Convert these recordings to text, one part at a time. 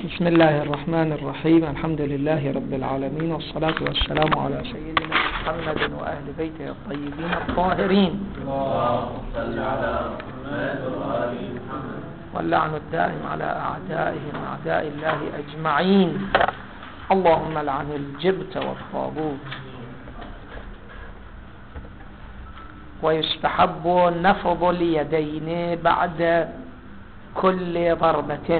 بسم الله الرحمن الرحيم. الحمد لله رب العالمين، والصلاة والسلام على سيدنا محمد وأهل بيته الطيبين الطاهرين، اللهم صل على محمد وآل محمد، واللعن الدائم على أعدائهم أعداء الله أجمعين. اللهم لعن الجبت والطاغوت. ويستحب نفض اليدين بعد كل ضربة.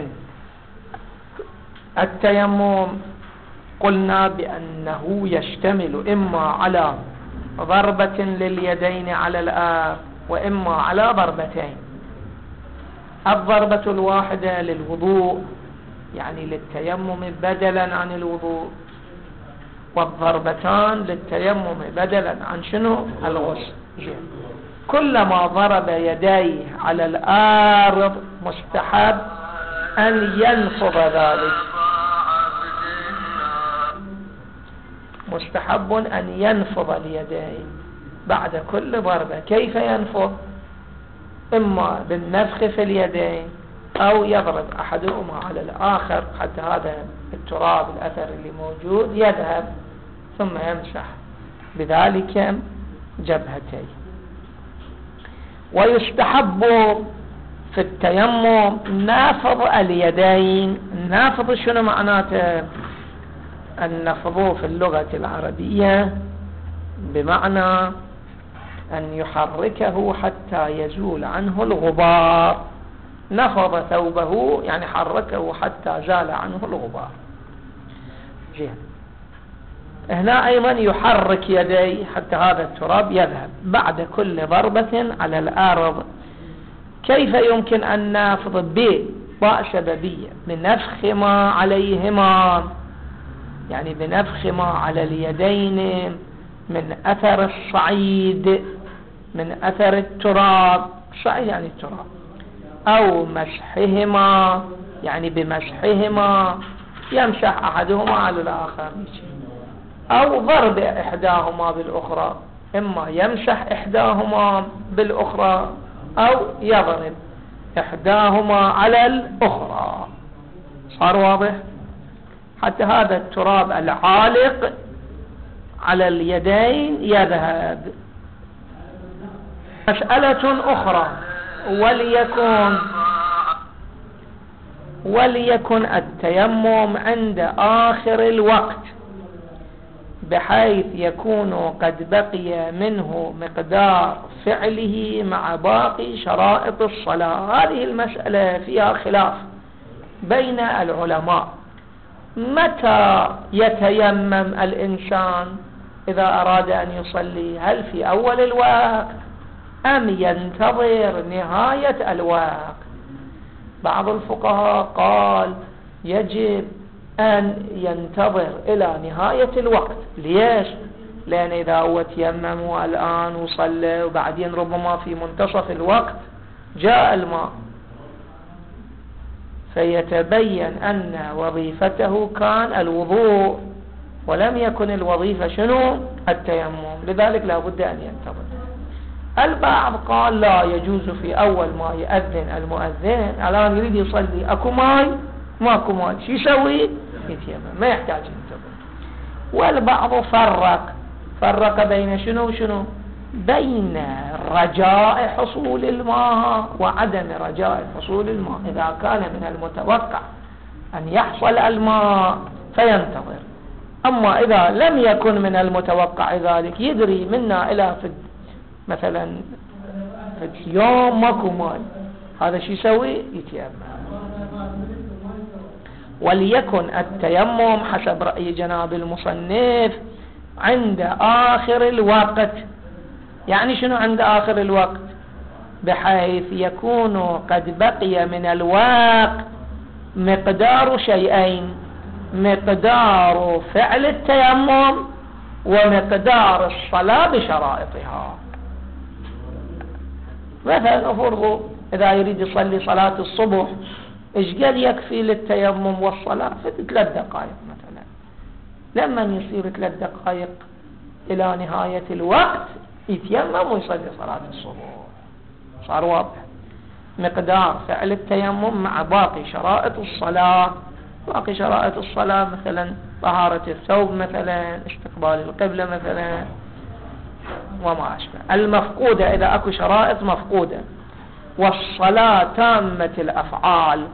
التيمم قلنا بأنه يشتمل إما على ضربة لليدين على الآب وإما على ضربتين. الضربة الواحدة للوضوء يعني للتيمم بدلا عن الوضوء، والضربتان للتيمم بدلا عن شنو؟ الغسل. كلما ضرب يديه على الأرض مستحب أن ينفض ذلك، مستحب أن ينفض اليدين بعد كل ضربة. كيف ينفض؟ إما بالنفخ في اليدين أو يضرب أحدهما على الآخر حتى هذا التراب الأثر اللي موجود يذهب، ثم يمسح بذلك جبهتيه. ويستحب في التيمم نافض اليدين. نافض شنو معناته؟ النفض في اللغة العربية بمعنى أن يحركه حتى يزول عنه الغبار. نفض ثوبه يعني حركه حتى زال عنه الغبار. هنا أيضا يحرك يديه حتى هذا التراب يذهب بعد كل ضربة على الأرض. كيف يمكن أن نفض؟ باء سببية، بنفخ ما عليهما، يعني بنفخ ما على اليدين من أثر الصعيد، من أثر التراب. الصعيد يعني التراب. أو مسحهما يعني بمسحهما يمسح أحدهما على الآخر، أو ضرب إحداهما بالأخرى، إما يمسح إحداهما بالأخرى أو يضرب إحداهما على الأخرى. صار واضح؟ حتى هذا التراب العالق على اليدين يذهب. مسألة أخرى، وليكن التيمم عند آخر الوقت بحيث يكون قد بقي منه مقدار فعله مع باقي شرائط الصلاة. هذه المسألة فيها خلاف بين العلماء. متى يتيمم الإنسان إذا أراد أن يصلي؟ هل في أول الوقت أم ينتظر نهاية الوقت؟ بعض الفقهاء قال يجب أن ينتظر إلى نهاية الوقت. ليش؟ لأن إذا هو تيمم الآن وصلى وبعدين ربما في منتصف الوقت جاء الماء، فيتبين أن وظيفته كان الوضوء ولم يكن الوظيفة شنو؟ التيمم. لذلك لا بد أن ينتظر. البعض قال لا، يجوز في أول ما يأذن المؤذن الآن يريد يصلي، أكو ماي ماكو ماي، شو يسوي؟ يتيمم، ما يحتاج ينتظر. والبعض فرق بين شنو وشنو؟ بين رجاء حصول الماء وعدم رجاء حصول الماء. إذا كان من المتوقع أن يحصل الماء فينتظر، أما إذا لم يكن من المتوقع ذلك، يدري منا إلى مثلا في يوم ماكو ماء، هذا شو يسوي؟ يتيمم. وليكن التيمم حسب رأي جناب المصنف عند آخر الوقت. يعني شنو عند آخر الوقت؟ بحيث يكون قد بقي من الوقت مقدار شيئين: مقدار فعل التيمم ومقدار الصلاة بشرائطها. مثلا أفرض إذا يريد يصلي صلاة الصبح، إيش قد يكفي للتيمم والصلاة؟ في 3 دقائق مثلا. لما يصير 3 دقائق إلى نهاية الوقت يتيمم ويصلي صلاة الصبح. صار واضح؟ مقدار فعل التيمم مع باقي شرائط الصلاة باقي شرائط الصلاة مثلا طهارة الثوب مثلا، استقبال القبلة مثلا، وما أشبه. المفقودة إذا أكو شرائط مفقودة. والصلاة تامة الأفعال،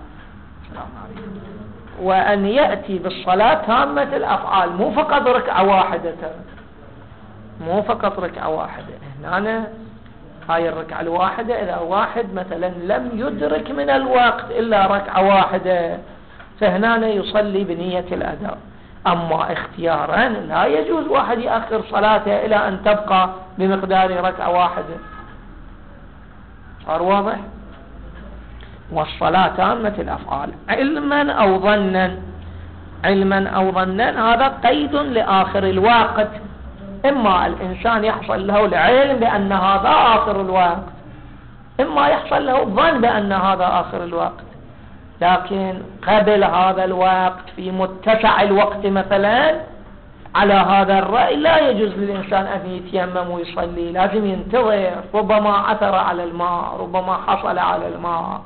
وأن يأتي بالصلاة تامة الأفعال، مو فقط ركعة واحدة، مو فقط ركعة واحدة. هنا هاي الركعة الواحدة إذا واحد مثلا لم يدرك من الوقت إلا ركعة واحدة، فهنا يصلي بنية الأداء. أما اختيارا لا يجوز واحد يأخر صلاته إلى أن تبقى بمقدار ركعة واحدة. صار واضح؟ والصلاة تامة الأفعال علما أو ظنا. علما أو ظنا هذا قيد لآخر الوقت، إما الإنسان يحصل له العلم بأن هذا آخر الوقت، إما يحصل له الظن بأن هذا آخر الوقت. لكن قبل هذا الوقت في متسع الوقت مثلا، على هذا الرأي لا يجوز للإنسان أن يتيمم ويصلي، لازم ينتظر، ربما عثر على الماء، ربما حصل على الماء.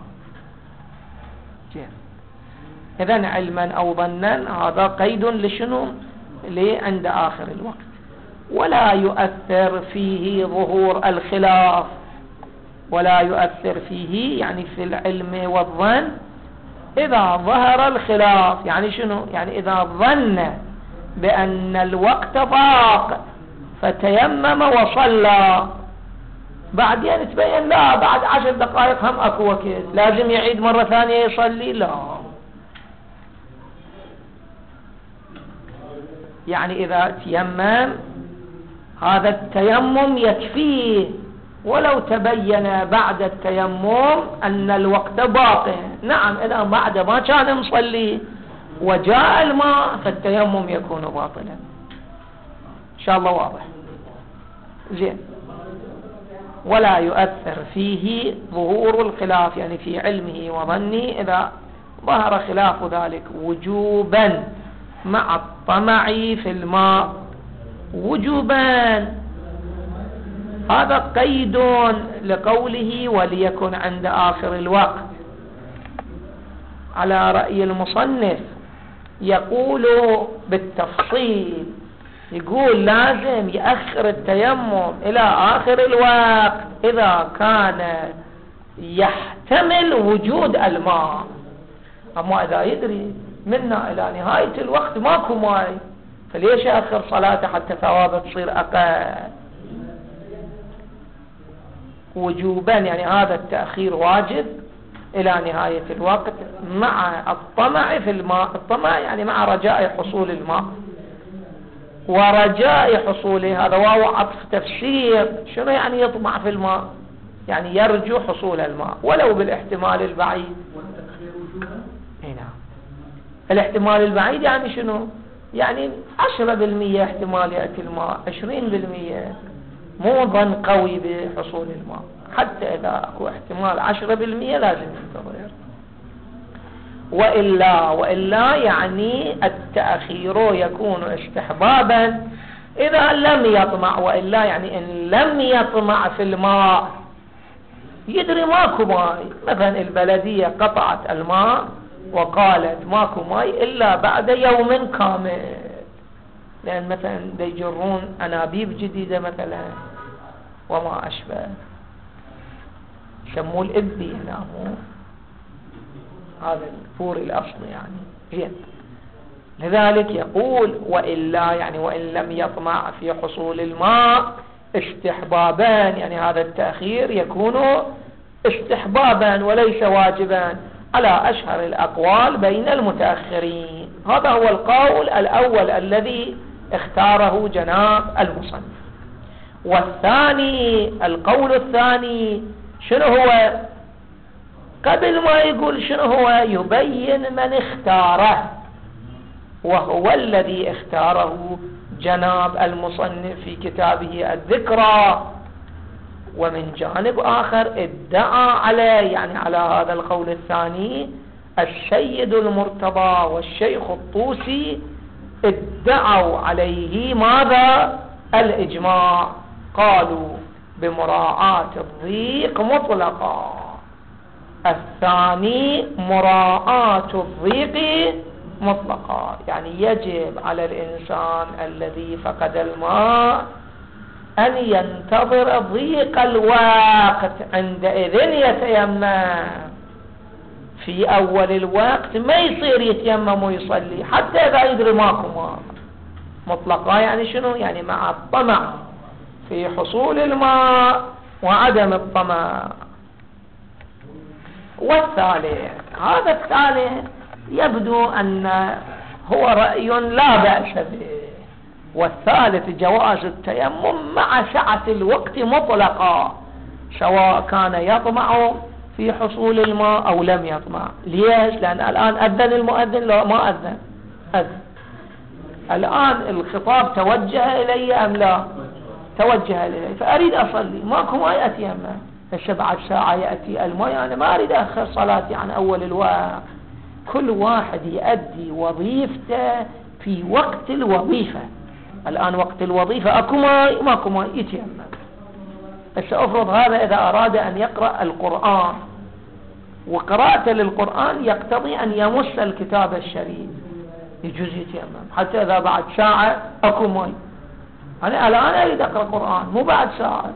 إذن علما أو ظنا هذا قيد لشنو؟ عند آخر الوقت. ولا يؤثر فيه ظهور الخلاف، ولا يؤثر فيه يعني في العلم والظن إذا ظهر الخلاف. يعني شنو؟ يعني إذا ظن بأن الوقت ضاق فتيمم وصلى، بعدين تبين لا بعد 10 دقائق هم أكو وقت، لازم يعيد مرة ثانية يصلي؟ لا. يعني إذا تيمم هذا التيمم يكفيه، ولو تبين بعد التيمم أن الوقت باق. نعم إذا بعد ما كان مصلي وجاء الماء فالتيمم يكون باطلا. إن شاء الله واضح؟ زين. ولا يؤثر فيه ظهور الخلاف، يعني في علمه وظنه إذا ظهر خلاف ذلك وجوبا مع الطمع في الماء. وجوبا هذا قيد لقوله وليكن عند آخر الوقت. على رأي المصنف يقول بالتفصيل، يقول لازم يأخر التيمم إلى آخر الوقت إذا كان يحتمل وجود الماء. أما إذا يدري منا إلى نهاية الوقت ماكو ماء، فليش يأخر صلاته حتى ثوابه تصير أقل؟ وجوبا يعني هذا التأخير واجب إلى نهاية الوقت مع الطمع في الماء. الطمع يعني مع رجاء حصول الماء، ورجاء حصوله هذا واو عطف تفسير. شنو يعني يطمع في الماء؟ يعني يرجو حصول الماء ولو بالاحتمال البعيد. والتأخير وجوبا؟ نعم. الاحتمال البعيد يعني شنو؟ يعني 10% احتمال يأتي الماء، 20%، مو ظن قوي بحصول الماء. حتى إذا أكو احتمال 10% لازم ينتظر. وإلا يعني التأخير يكون استحبابا إذا لم يطمع. وإلا يعني إن لم يطمع في الماء، يدري ماكو ماء، مثلا البلدية قطعت الماء وقالت ماكو ماء إلا بعد يوم كامل، لأن مثلا يجرون أنابيب جديدة مثلا وما أشبه، يسموه الإبي هنا، مو هذا الفور الأصل يعني. زين. لذلك يقول وإلا يعني وإن لم يطمع في حصول الماء استحبابان، يعني هذا التأخير يكون استحبابا وليس واجبا على أشهر الأقوال بين المتأخرين. هذا هو القول الأول الذي اختاره جناب المصنف. والثاني، القول الثاني شنو هو؟ قبل ما يقول شنو هو يبين من اختاره، وهو الذي اختاره جناب المصنف في كتابه الذكرى. ومن جانب آخر ادعى عليه، يعني على هذا القول الثاني، السيد المرتضى والشيخ الطوسي ادعوا عليه ماذا؟ الإجماع. قالوا بمراعاة الضيق مطلقا، الثاني مراعاة الضيق مطلقا. يعني يجب على الإنسان الذي فقد الماء أن ينتظر ضيق الوقت، عندئذ يتيمم. في أول الوقت ما يصير يتيمم ويصلي حتى إذا يدري ماكو ماء مطلقا. يعني شنو؟ يعني مع الطمع في حصول الماء وعدم الطمع. والثالث، هذا الثالث يبدو أن هو رأي لا بأس به. والثالث جواز التيمم مع سعة الوقت مطلقا، سواء كان يطمع في حصول الماء أو لم يطمع. ليش؟ لأن الآن أذن المؤذن، لا ما أذن، أذن. الآن الخطاب توجه إلي أم لا؟ توجه إلي، فأريد أصلي، ماكو ماء أتيمم. بعد ساعة يأتي الماء، أنا ما أريد أخر صلاتي عن أول الوقت. كل واحد يؤدي وظيفته في وقت الوظيفة. الآن وقت الوظيفة أكو ماء، ماكو ماء، يتيمم. بس أفرض هذا إذا أراد أن يقرأ القرآن، وقراءته للقرآن يقتضي أن يمس الكتاب الشريف، يجوز يتيمم حتى إذا بعد ساعة أكو ماء. أنا الآن أريد أقرأ القرآن، مو بعد ساعة.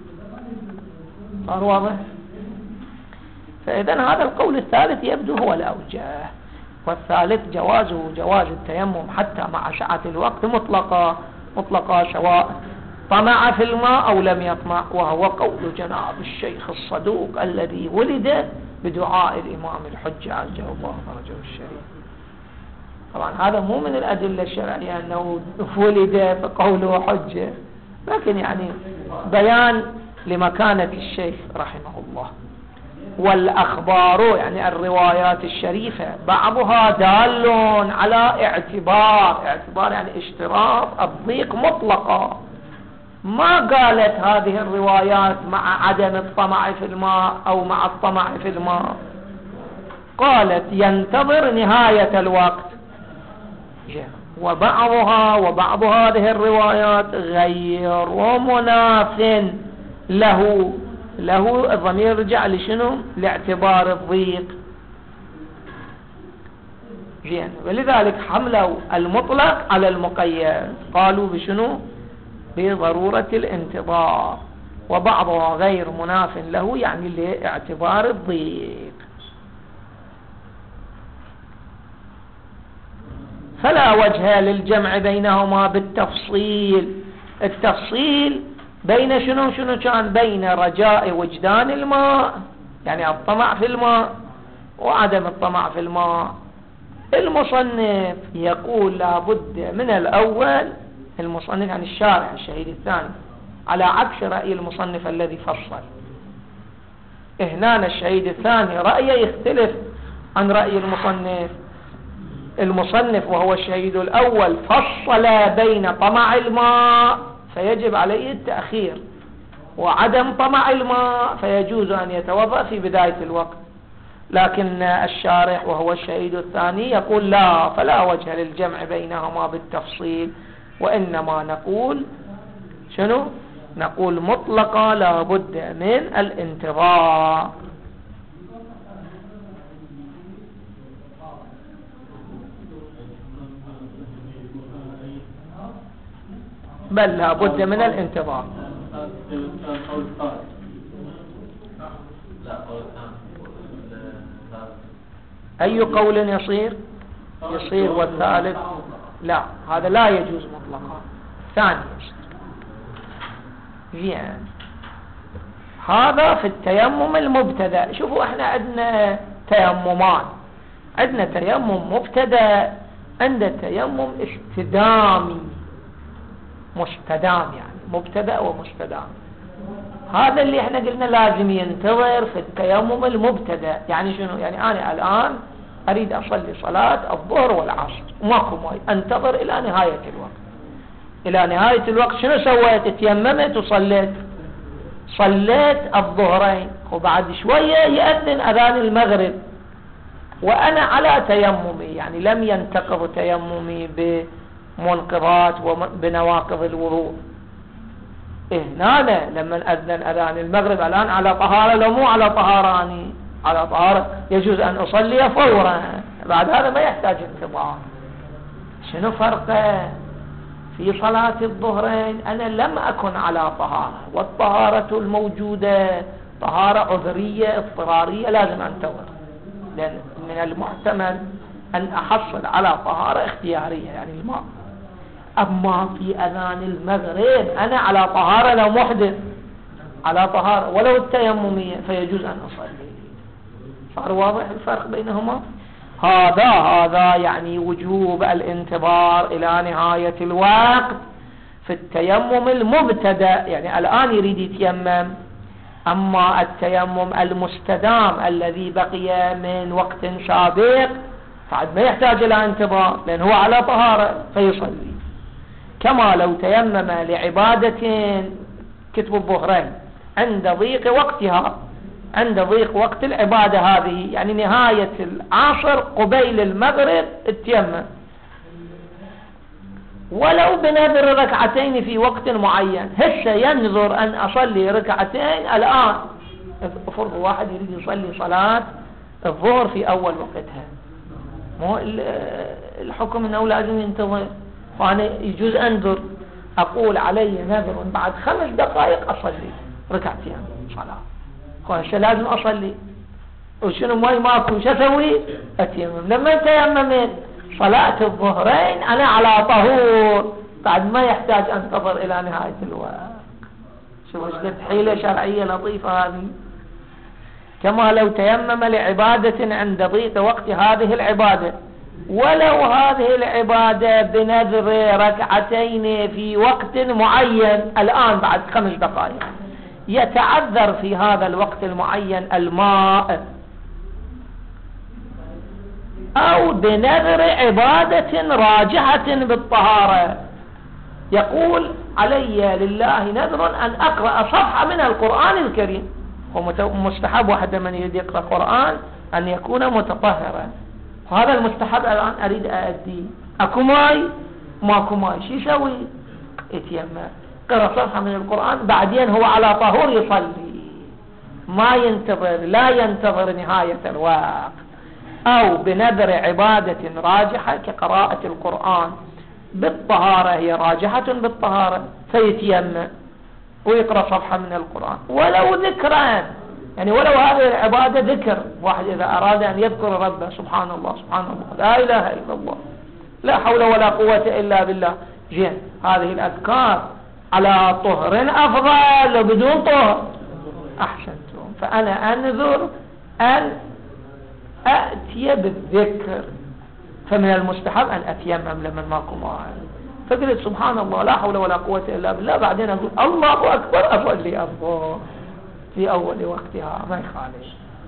صار واضح؟ فإذن هذا القول الثالث يبدو هو الأوجه. والثالث جواز التيمم حتى مع سعة الوقت مطلقا سواء طمع في الماء أو لم يطمع، وهو قول جناب الشيخ الصدوق الذي ولد بدعاء الإمام الحجة عجل الله فرجه الشريف. طبعا هذا مو من الأدلة الشرعية أنه ولد فقوله حجة، لكن يعني بيان لمكانة الشيخ رحمه الله. والأخبار يعني الروايات الشريفة بعضها دال على اعتبار يعني اشتراط الضيق مطلقا. ما قالت هذه الروايات مع عدم الطمع في الماء أو مع الطمع في الماء، قالت ينتظر نهاية الوقت. وبعض هذه الروايات غير مناف له الضمير رجع لشنو؟ لاعتبار الضيق. زين. ولذلك حملوا المطلق على المقيد، قالوا بشنو؟ بضرورة الانتظار. وبعضها غير مناف له يعني لاعتبار الضيق. فلا وجه للجمع بينهما بالتفصيل. التفصيل بين شنو كان؟ بين رجاء وجدان الماء، يعني الطمع في الماء، وعدم الطمع في الماء. المصنف يقول لابد من الأول، المصنف يعني الشارع الشهيد الثاني، على عكس رأي المصنف الذي فصل. هنا الشهيد الثاني رأيه يختلف عن رأي المصنف وهو الشهيد الأول فصل بين طمع الماء فيجب عليه التأخير، وعدم طمع الماء فيجوز أن يتوضأ في بداية الوقت. لكن الشارح وهو الشهيد الثاني يقول لا، فلا وجه للجمع بينهما بالتفصيل، وإنما نقول شنو؟ نقول مطلقا لا بد من الانتظار. بل لا بد من الانتظار. أي قول يصير والثالث لا، هذا لا يجوز مطلقا. ثاني زين. هذا في التيمم المبتدأ. شوفوا احنا عندنا تيممان، عندنا تيمم مبتدأ، عندنا تيمم استدامي مستدام، يعني مبتدأ ومستدام. هذا اللي احنا قلنا لازم ينتظر في التيمم المبتدأ. يعني شنو؟ يعني انا الان اريد اصلي صلاة الظهر والعصر وماكو ماي، انتظر الى نهاية الوقت. الى نهاية الوقت شنو سويت؟ تيممت وصليت الظهرين، وبعد شوية يأذن اذان المغرب وانا على تيممي، يعني لم ينتقض تيممي بمنقضات وبنواقض الوضوء. هنا لما أذن أذان المغرب الآن على طهارة، لو مو على طهارة، على طهارة يجوز أن أصلي فورا. بعد هذا ما يحتاج انتظار. شنو فرقه في صلاة الظهرين؟ أنا لم أكن على طهارة، والطهارة الموجودة طهارة عذرية اضطرارية لازم أنتظر، لأن من المحتمل أن أحصل على طهارة اختيارية يعني الماء. أما في أذان المغرب أنا على طهارة لو محدث، على طهارة ولو التيممية، فيجوز أن أصلي. صار واضح الفرق بينهما؟ هذا يعني وجوب الانتظار إلى نهاية الوقت في التيمم المبتدأ، يعني الآن يريد يتيمم. أما التيمم المستدام الذي بقي من وقت سابق فعد ما يحتاج إلى انتظار، لأن هو على طهارة فيصلي. كما لو تيمم لعبادة كتب الظهرين عند ضيق وقتها، عند ضيق وقت العبادة هذه، يعني نهاية العصر قبيل المغرب التيمم، ولو بنذر ركعتين في وقت معين. هسه ينذر أن أصلي ركعتين الآن، فرض واحد يريد يصلي صلاة الظهر في أول وقتها، مو الحكم أنه لازم ينتظر، فأنا يجوز أنذر، أقول علي نذر بعد 5 دقائق أصلي ركعتين صلاة، هسه لازم أصلي. وشنو ماكو شو أسوي؟ أتيمم. لما تيممت صلاة الظهرين أنا على طهور، بعد ما يحتاج أنتظر إلى نهاية الوقت. شو قد حيلة شرعية لطيفة هذه. كما لو تيمم لعبادة عند ضيق وقت هذه العبادة، ولو هذه العبادة بنذر ركعتين في وقت معين الآن بعد 5 دقائق، يتعذر في هذا الوقت المعين الماء، أو بنذر عبادة راجحة بالطهارة، يقول علي لله نذر أن أقرأ صفحة من القرآن الكريم، ومستحب واحد من يريد يقرأ قرآن أن يكون متطهرا، وهذا المستحب الآن أريد أأديه. أكو ماي؟ ماكو ماي، شو يسوي؟ يتيمم، قرأ صفحة من القرآن، بعدين هو على طهور يصلي، ما ينتظر، لا ينتظر نهاية الوقت. أو بنذر عبادة راجحة كقراءة القرآن بالطهارة، هي راجحة بالطهارة، فيتيمم ويقرأ صفحة من القرآن ولو ذكرا، يعني ولو هذه العبادة ذكر، واحد إذا أراد أن يذكر ربه سبحان الله سبحان الله لا إله إلا الله لا حول ولا قوة إلا بالله، زين، هذه الأذكار على طهر أفضل وبدون طهر أحسنتم. فأنا أنذر أن أأتي بالذكر، فمن المستحب أن أتيمم لمن ماكو ماء، فقلت سبحان الله لا حول ولا قوة إلا بالله، بعدين أقول الله أكبر أصلي الظهر في أول وقتها، ما يخالف.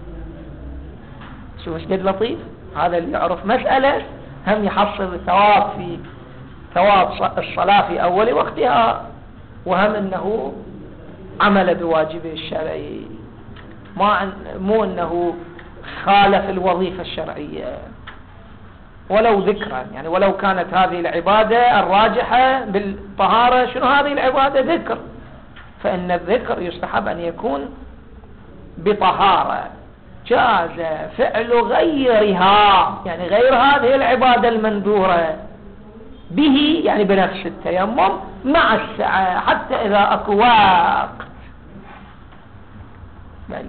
شو قد لطيف هذا اللي يعرف مسألة هم يحصل ثواب في ثواب الصلاة في أول وقتها، وهم أنه عمل بواجبه الشرعي، مو أنه خالف الوظيفة الشرعية ولو ذكرا، يعني ولو كانت هذه العبادة الراجحة بالطهارة، شنو هذه العبادة؟ ذكر، فإن الذكر يستحب أن يكون بطهارة. جاز فعل غيرها، يعني غير هذه العبادة المنذورة به، يعني بنفس التيمم مع السعة، حتى إذا أكو وقت. بلي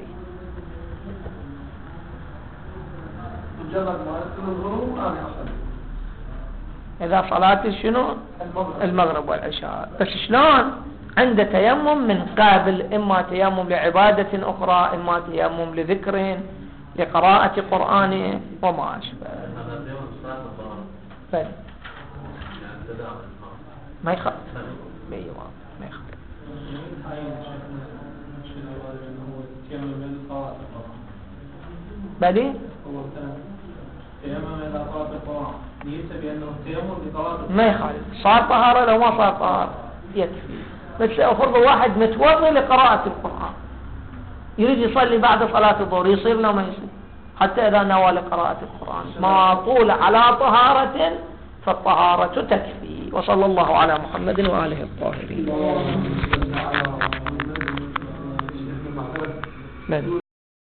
إذا صلاة شنو؟ المغرب والعشاء. بس شلون؟ عند تيمم من قبل، إما تيمم لعبادة أخرى، إما تيمم لذكر لقراءة قرآن وما أشبه. ما يخالف، ما يخالف. بلي ما يخالف، صار طهارة لو ما صار طهارة يكفي. بس أفرض واحد متوضي لقراءة القرآن يريد يصلي بعد صلاة الظهر، يصير له ما يصير؟ حتى إذا نوى لقراءة القرآن ما طول على طهارة فالطهارة تكفي. وصلى الله على محمد وآله الطاهرين.